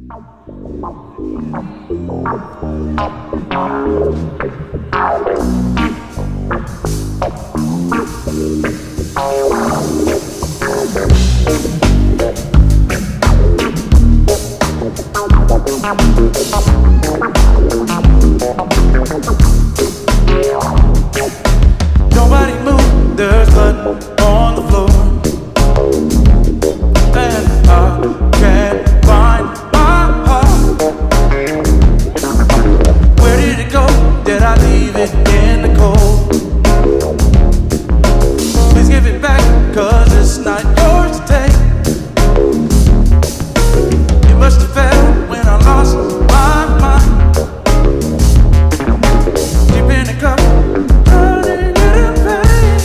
Nobody moved, there's blood on the floor, and I can't find my heart. Where did it go? Did I leave it in the cold? Please give it back, 'cause it's not yours to take. You must have fell when I lost my mind. Deep in the cup, running in pain.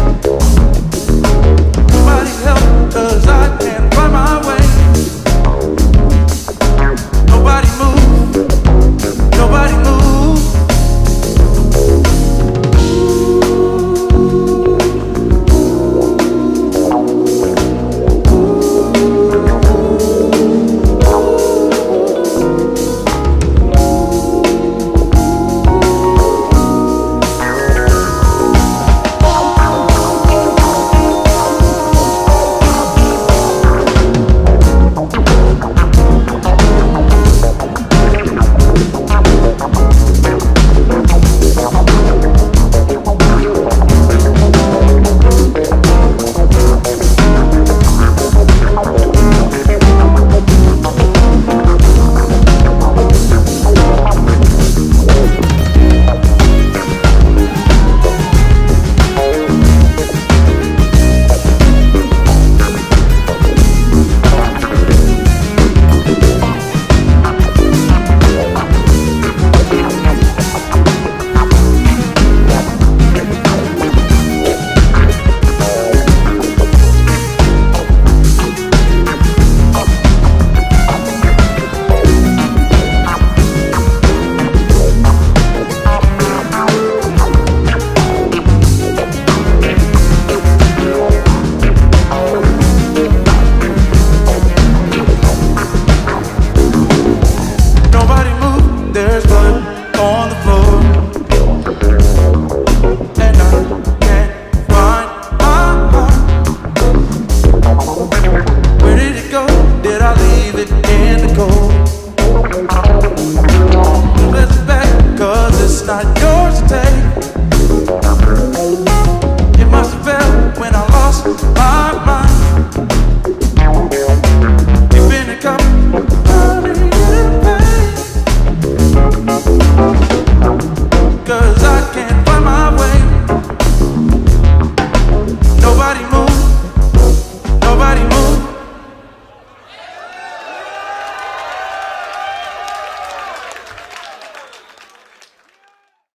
Nobody help, 'cause I can't find my way. Nobody move, nobody move. Nobody move, there's blood on the floor, and I can't find my heart. Where did it go? Did I leave it in the cold?